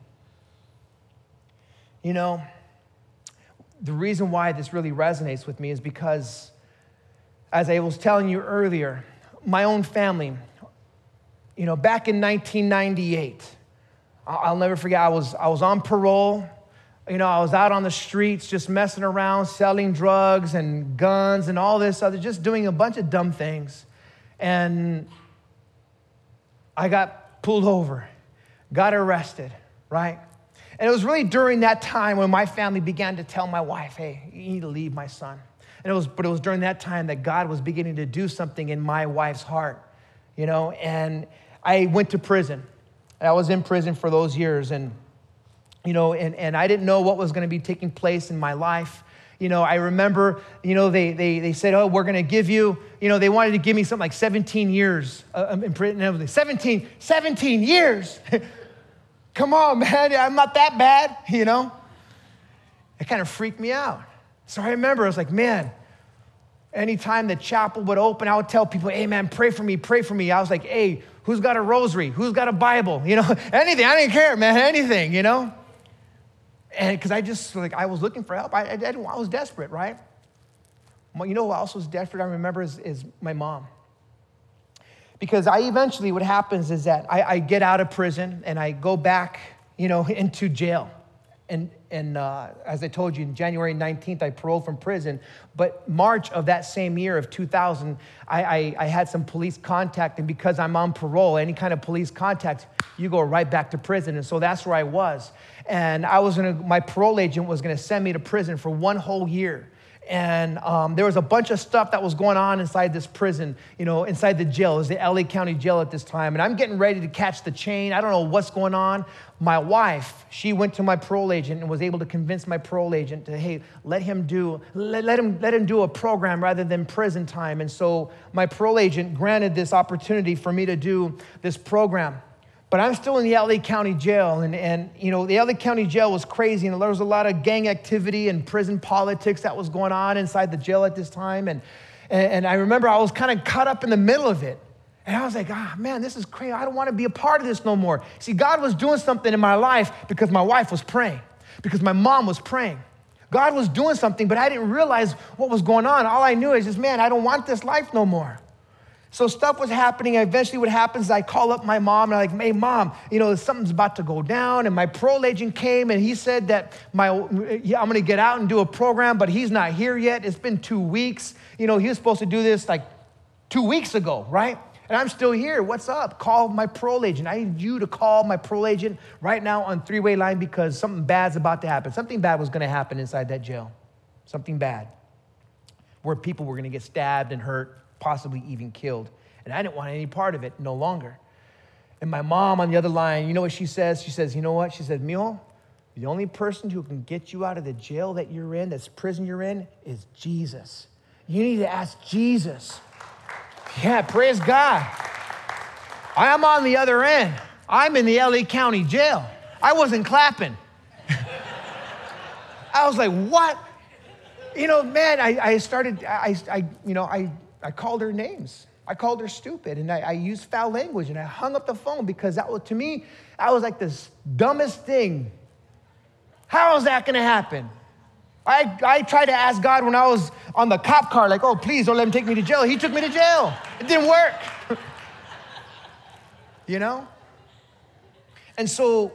You know, the reason why this really resonates with me is because, as I was telling you earlier, my own family, you know, back in nineteen ninety-eight, I'll never forget, I was I was on parole. You know, I was out on the streets just messing around, selling drugs and guns and all this other, just doing a bunch of dumb things. And I got pulled over, got arrested, right? And it was really during that time when my family began to tell my wife, hey, you need to leave my son. And it was, but it was during that time that God was beginning to do something in my wife's heart, you know, and I went to prison. I was in prison for those years, and, you know, and, and I didn't know what was going to be taking place in my life. You know, I remember, you know, they they they said, oh, we're going to give you, you know, they wanted to give me something like seventeen years uh, in prison and everything. seventeen, seventeen years. Come on, man, I'm not that bad, you know. It kind of freaked me out. So I remember, I was like, man, anytime the chapel would open, I would tell people, hey, man, pray for me, pray for me. I was like, hey, who's got a rosary? Who's got a Bible? You know, anything. I didn't care, man, anything, you know? And because I just, like, I was looking for help. I, I, didn't, I was desperate, right? Well, you know who else was desperate, I remember, is, is my mom. Because I eventually, what happens is that I, I get out of prison and I go back, you know, into jail. And, and uh, as I told you, in January nineteenth, I paroled from prison. But March of that same year of two thousand, I, I, I had some police contact. And because I'm on parole, any kind of police contact, you go right back to prison. And so that's where I was. And I was gonna, my parole agent was going to send me to prison for one whole year. And um, there was a bunch of stuff that was going on inside this prison, you know, inside the jail. It was the L A County Jail at this time. And I'm getting ready to catch the chain. I don't know what's going on. My wife, she went to my parole agent and was able to convince my parole agent to, hey, let him do, let, let him, let him do a program rather than prison time. And so my parole agent granted this opportunity for me to do this program. But I'm still in the L A County Jail, and, and you know, the L A County Jail was crazy, and there was a lot of gang activity and prison politics that was going on inside the jail at this time, and, and, and I remember I was kind of caught up in the middle of it, and I was like, ah, man, this is crazy. I don't want to be a part of this no more. See, God was doing something in my life because my wife was praying, because my mom was praying. God was doing something, but I didn't realize what was going on. All I knew is just, man, I don't want this life no more. So stuff was happening. Eventually what happens is I call up my mom and I'm like, hey, mom, you know, something's about to go down. And my parole agent came and he said that my, yeah, I'm going to get out and do a program, but he's not here yet. It's been two weeks. You know, he was supposed to do this like two weeks ago, right? And I'm still here. What's up? Call my parole agent. I need you to call my parole agent right now on three-way line because something bad's about to happen. Something bad was going to happen inside that jail. Something bad. Where people were going to get stabbed and hurt, possibly even killed. And I didn't want any part of it no longer. And my mom on the other line, you know what she says? She says, you know what? She said, Mio, the only person who can get you out of the jail that you're in, this prison you're in, is Jesus. You need to ask Jesus. Yeah, praise God. I'm on the other end. I'm in the L A County jail. I wasn't clapping. I was like, what? You know, man, I, I started, I, I, you know, I, I called her names. I called her stupid, and I, I used foul language, and I hung up the phone because that was, to me, that was like the dumbest thing. How is that going to happen? I, I tried to ask God when I was on the cop car, like, oh, please don't let him take me to jail. He took me to jail. It didn't work. You know? And so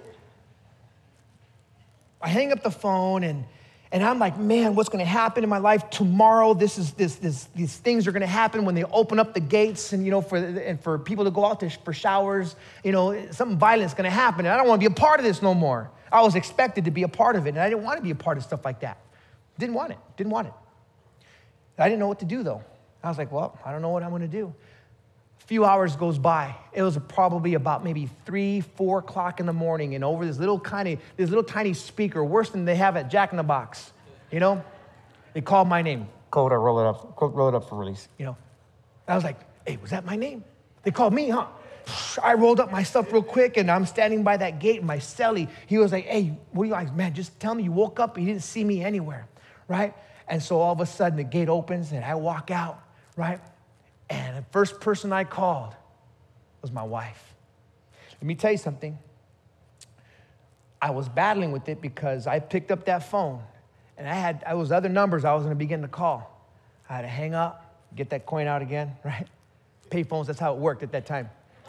I hang up the phone, and And I'm like, man, what's going to happen in my life tomorrow? This is this this these things are going to happen when they open up the gates, and you know, for and for people to go out there for showers. You know, something violent's going to happen, and I don't want to be a part of this no more. I was expected to be a part of it, and I didn't want to be a part of stuff like that. Didn't want it. Didn't want it. I didn't know what to do though. I was like, well, I don't know what I'm going to do. A few hours goes by. It was probably about maybe three, four o'clock in the morning, and over this little tiny, this little tiny speaker, worse than they have at Jack in the Box, you know, they called my name. Coda, roll it up, roll it up for release. You know, I was like, hey, was that my name? They called me, huh? I rolled up my stuff real quick, and I'm standing by that gate. My cellie, he was like, hey, what are you like, man? Just tell me you woke up and you didn't see me anywhere, right? And so all of a sudden the gate opens, and I walk out, right? And the first person I called was my wife. Let me tell you something. I was battling with it because I picked up that phone, and I had, I was other numbers I was going to begin to call. I had to hang up, get that coin out again, right? Pay phones, that's how it worked at that time.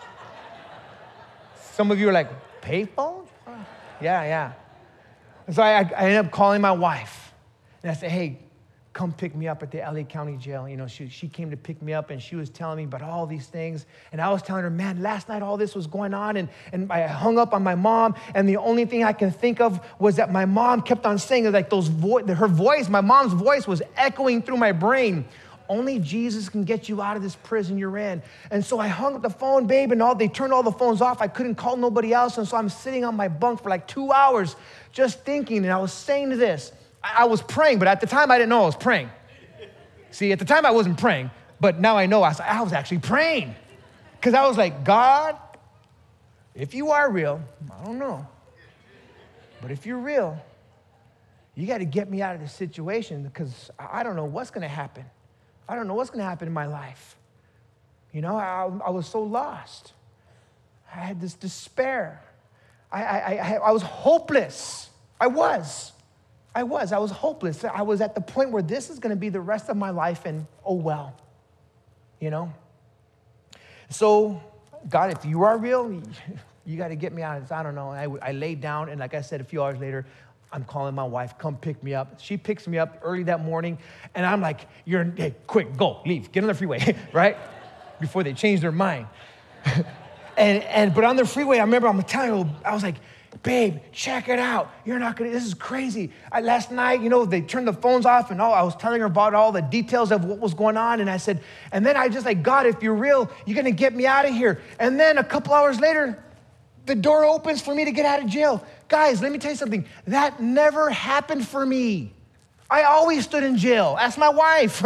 Some of you are like, pay phones? Yeah, yeah. And so I, I ended up calling my wife, and I said, hey, come pick me up at the L A County jail. You know, she, she came to pick me up, and she was telling me about all these things. And I was telling her, man, last night all this was going on, and, and I hung up on my mom, and the only thing I can think of was that my mom kept on saying, like those vo- her voice, my mom's voice was echoing through my brain. Only Jesus can get you out of this prison you're in. And so I hung up the phone, babe, and all they turned all the phones off. I couldn't call nobody else, and so I'm sitting on my bunk for like two hours just thinking, and I was saying to this, I was praying, but at the time I didn't know I was praying. See, at the time I wasn't praying, but now I know I was, I was actually praying. Because I was like, God, if you are real, I don't know, but if you're real, you got to get me out of this situation because I don't know what's going to happen. I don't know what's going to happen in my life. You know, I, I was so lost. I had this despair. I, I, I, I was hopeless. I was. I was. I was hopeless. I was at the point where this is going to be the rest of my life, and oh well, you know? So, God, if you are real, you got to get me out of this. I don't know. I, I laid down, and like I said, a few hours later, I'm calling my wife, come pick me up. She picks me up early that morning, and I'm like, you're, hey, quick, go, leave, get on the freeway, right? Before they change their mind. and, and, but on the freeway, I remember I'm telling her, I was like, babe, check it out. You're not gonna, this is crazy. I, last night, you know, they turned the phones off and all, I was telling her about all the details of what was going on. And I said, and then I just like, God, if you're real, you're gonna get me out of here. And then a couple hours later, the door opens for me to get out of jail. Guys, let me tell you something. That never happened for me. I always stood in jail. Ask my wife.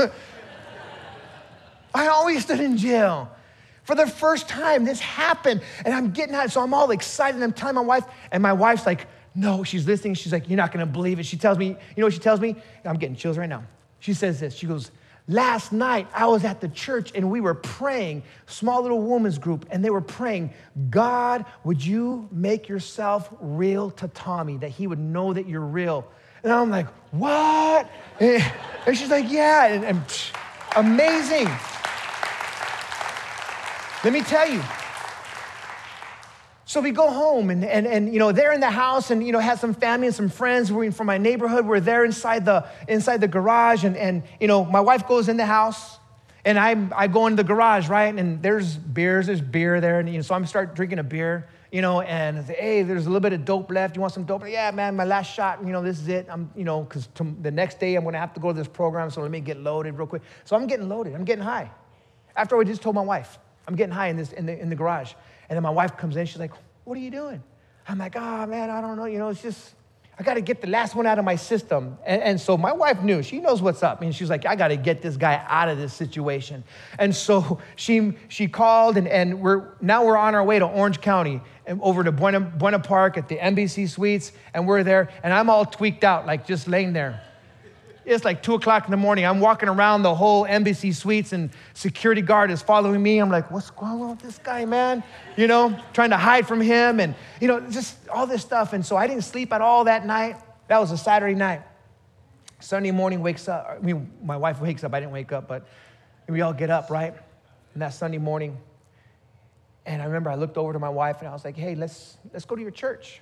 I always stood in jail. For the first time, this happened, and I'm getting out, so I'm all excited, and I'm telling my wife, and my wife's like, no, she's listening. She's like, you're not gonna believe it. She tells me, you know what she tells me? I'm getting chills right now. She says this, she goes, last night, I was at the church, and we were praying, small little women's group, and they were praying, God, would you make yourself real to Tommy, that he would know that you're real? And I'm like, what? And she's like, yeah, and, and psh, amazing. Let me tell you. So we go home, and, and, and you know, they're in the house, and, you know, had some family and some friends from my neighborhood. We're there inside the inside the garage, and, and you know, my wife goes in the house, and I I go into the garage, right? And there's beers, there's beer there, and you know, so I'm start drinking a beer, you know, and I say, hey, there's a little bit of dope left. You want some dope? Yeah, man, my last shot, you know, this is it. I'm, you know, because the next day I'm going to have to go to this program, so let me get loaded real quick. So I'm getting loaded. I'm getting high. After I just told my wife, I'm getting high in this in the in the garage, And then my wife comes in, she's like, what are you doing? I'm like, oh, man, I don't know. You know, it's just, I got to get the last one out of my system. And, and so my wife knew. She knows what's up. And she's like, I got to get this guy out of this situation. And so she she called, and, and we're now we're on our way to Orange County and over to Buena, Buena Park at the Embassy Suites. And we're there. And I'm all tweaked out, like just laying there. It's like two o'clock in the morning. I'm walking around the whole Embassy Suites, and security guard is following me. I'm like, what's going on with this guy, man? You know, trying to hide from him, and, you know, just all this stuff. And so I didn't sleep at all that night. That was a Saturday night. Sunday morning wakes up. I mean, my wife wakes up. I didn't wake up, but we all get up, right? And that Sunday morning. And I remember I looked over to my wife, and I was like, hey, let's let's go to your church.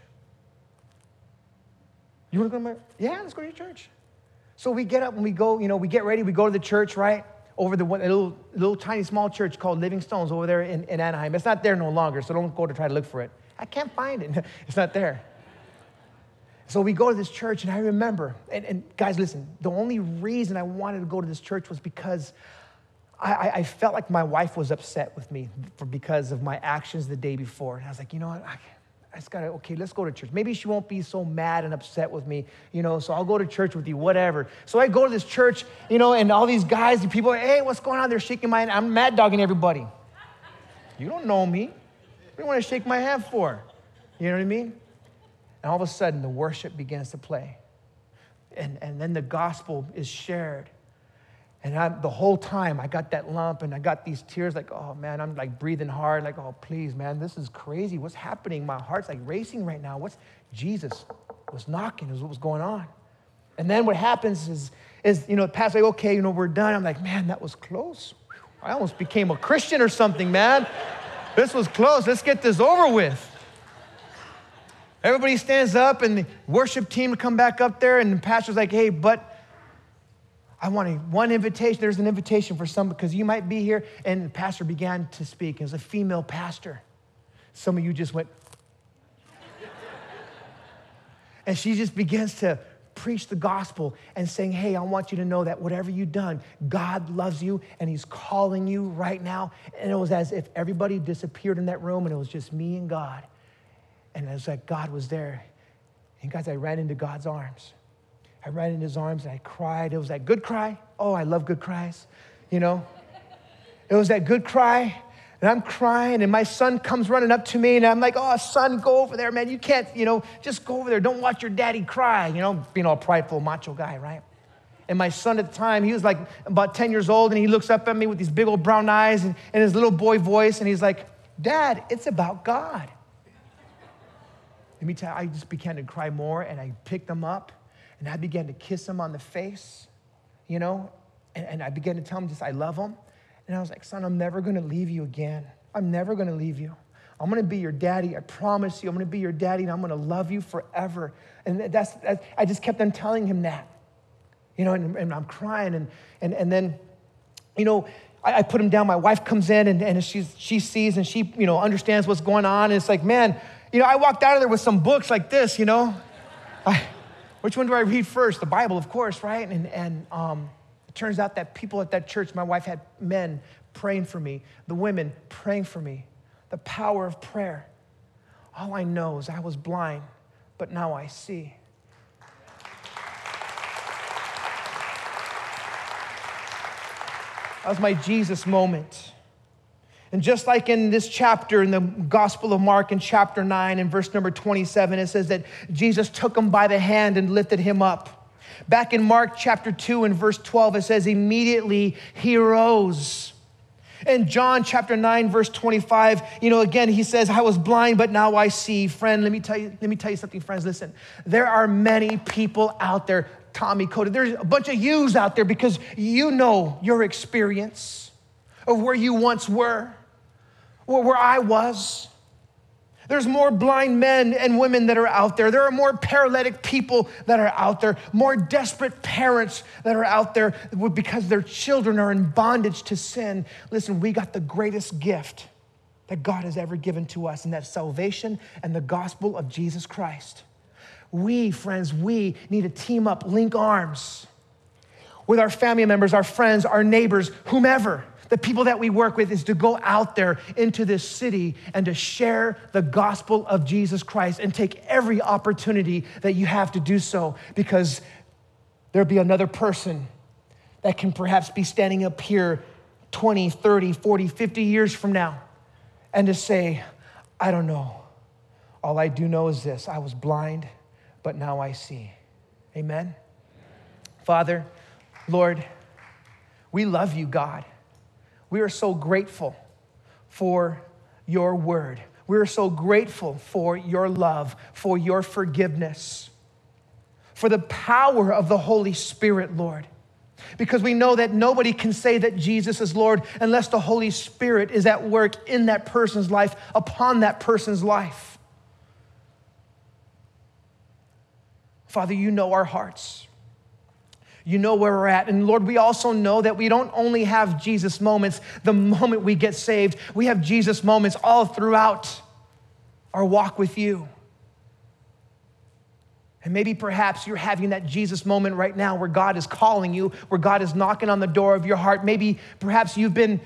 You want to go to my, yeah, let's go to your church. So we get up and we go, you know, we get ready, we go to the church, right? Over the little, little tiny small church called Living Stones over there in, in Anaheim. It's not there no longer, so don't go to try to look for it. I can't find it. It's not there. So we go to this church, and I remember, and, and guys, listen, the only reason I wanted to go to this church was because I, I felt like my wife was upset with me for, because of my actions the day before. And I was like, you know what? I, I just gotta, okay, let's go to church. Maybe she won't be so mad and upset with me, you know, so I'll go to church with you, whatever. So I go to this church, you know, and all these guys and people are, hey, what's going on? They're shaking my hand. I'm mad dogging everybody. You don't know me. What do you want to shake my hand for? You know what I mean? And all of a sudden, the worship begins to play. And, and then the gospel is shared. And I, the whole time, I got that lump, and I got these tears like, oh, man, I'm like breathing hard, like, oh, please, man, this is crazy. What's happening? My heart's like racing right now. What's Jesus was knocking is what was going on. And then what happens is, is you know, the pastor's like, okay, you know, we're done. I'm like, man, that was close. I almost became a Christian or something, man. This was close. Let's get this over with. Everybody stands up, and the worship team to come back up there, and the pastor's like, hey, but I want a, one invitation. There's an invitation for some because you might be here. And the pastor began to speak. It was a female pastor. Some of you just went. And she just begins to preach the gospel and saying, hey, I want you to know that whatever you've done, God loves you, and he's calling you right now. And it was as if everybody disappeared in that room, and it was just me and God. And it was like God was there. And guys, I ran into God's arms. I ran in his arms, and I cried. It was that good cry. Oh, I love good cries, you know. It was that good cry, and I'm crying, and my son comes running up to me, and I'm like, oh, son, go over there, man. You can't, you know, just go over there. Don't watch your daddy cry, you know, being all prideful, macho guy, right? And my son at the time, he was like about ten years old, and he looks up at me with these big old brown eyes and, and his little boy voice, and he's like, Dad, it's about God. Let me tell you, I just began to cry more, and I picked him up. And I began to kiss him on the face, you know, and, and I began to tell him just, I love him. And I was like, son, I'm never going to leave you again. I'm never going to leave you. I'm going to be your daddy. I promise you, I'm going to be your daddy, and I'm going to love you forever. And that's, that's I just kept on telling him that, you know, and, and I'm crying. And, and, and then, you know, I, I put him down. My wife comes in, and, and she's, she sees, and she, you know, understands what's going on. And it's like, man, you know, I walked out of there with some books like this, you know. I, Which one do I read first? The Bible, of course, right? And, and um, it turns out that people at that church, my wife had men praying for me, the women praying for me, the power of prayer. All I know is I was blind, but now I see. That was my Jesus moment. And just like in this chapter, in the Gospel of Mark, in chapter nine, in verse number twenty-seven, it says that Jesus took him by the hand and lifted him up. Back in Mark chapter two, in verse twelve, it says, immediately he rose. In John chapter nine, verse twenty-five, you know, again, he says, I was blind, but now I see. Friend, let me tell you, let me tell you something, friends. Listen, there are many people out there, Tommy, Cody, there's a bunch of yous out there because you know your experience of where you once were. Where I was. There's more blind men and women that are out there. There are more paralytic people that are out there, more desperate parents that are out there because their children are in bondage to sin. Listen, we got the greatest gift that God has ever given to us, and that's salvation and the gospel of Jesus Christ. We, friends, we need to team up, link arms with our family members, our friends, our neighbors, whomever, the people that we work with, is to go out there into this city and to share the gospel of Jesus Christ and take every opportunity that you have to do so, because there'll be another person that can perhaps be standing up here twenty, thirty, forty, fifty years from now and to say, I don't know. All I do know is this: I was blind, but now I see. Amen? Father, Lord, we love you, God. We are so grateful for your word. We are so grateful for your love, for your forgiveness, for the power of the Holy Spirit, Lord. Because we know that nobody can say that Jesus is Lord unless the Holy Spirit is at work in that person's life, upon that person's life. Father, you know our hearts. You know where we're at. And Lord, we also know that we don't only have Jesus moments the moment we get saved. We have Jesus moments all throughout our walk with you. And maybe perhaps you're having that Jesus moment right now where God is calling you, where God is knocking on the door of your heart. Maybe perhaps you've been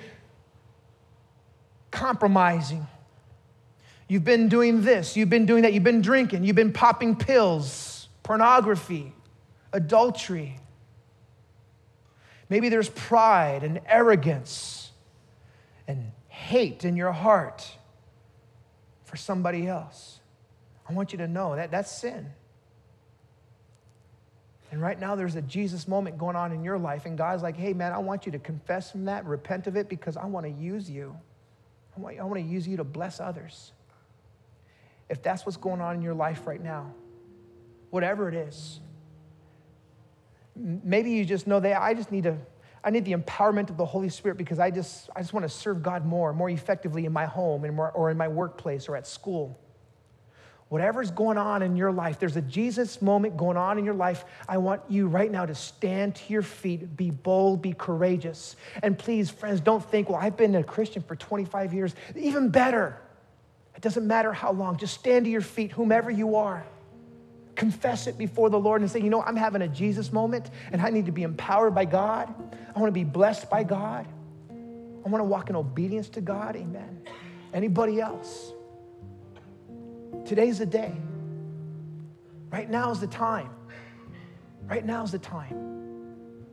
compromising. You've been doing this, you've been doing that, you've been drinking, you've been popping pills, pornography, adultery. Maybe there's pride and arrogance and hate in your heart for somebody else. I want you to know that that's sin. And right now there's a Jesus moment going on in your life, and God's like, hey man, I want you to confess from that, repent of it, because I want to use you. I want, I want to use you to bless others. If that's what's going on in your life right now, whatever it is, maybe you just know that I just need to, I need the empowerment of the Holy Spirit, because I just, I just want to serve God more, more effectively in my home and more, or in my workplace or at school. Whatever's going on in your life, there's a Jesus moment going on in your life. I want you right now to stand to your feet, be bold, be courageous. And please, friends, don't think, well, I've been a Christian for twenty-five years. Even better. It doesn't matter how long. Just stand to your feet, whomever you are. Confess it before the Lord and say, you know, I'm having a Jesus moment and I need to be empowered by God. I want to be blessed by God. I want to walk in obedience to God. Amen. Anybody else? Today's the day. Right now is the time. Right now is the time.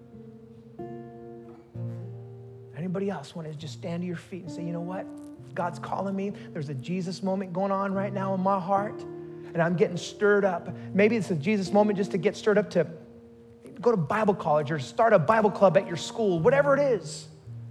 Anybody else want to just stand to your feet and say, you know what? God's calling me. There's a Jesus moment going on right now in my heart, and I'm getting stirred up. Maybe it's a Jesus moment just to get stirred up to go to Bible college or start a Bible club at your school, whatever it is.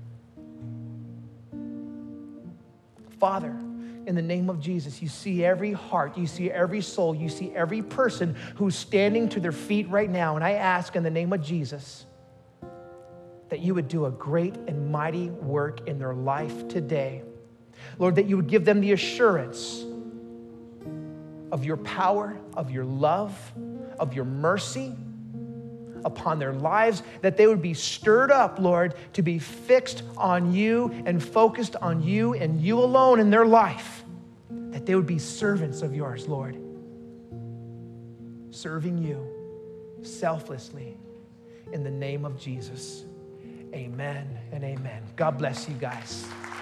Father, in the name of Jesus, you see every heart, you see every soul, you see every person who's standing to their feet right now. And I ask in the name of Jesus that you would do a great and mighty work in their life today. Lord, that you would give them the assurance of your power, of your love, of your mercy upon their lives, that they would be stirred up, Lord, to be fixed on you and focused on you and you alone in their life, that they would be servants of yours, Lord, serving you selflessly in the name of Jesus. Amen and amen. God bless you guys.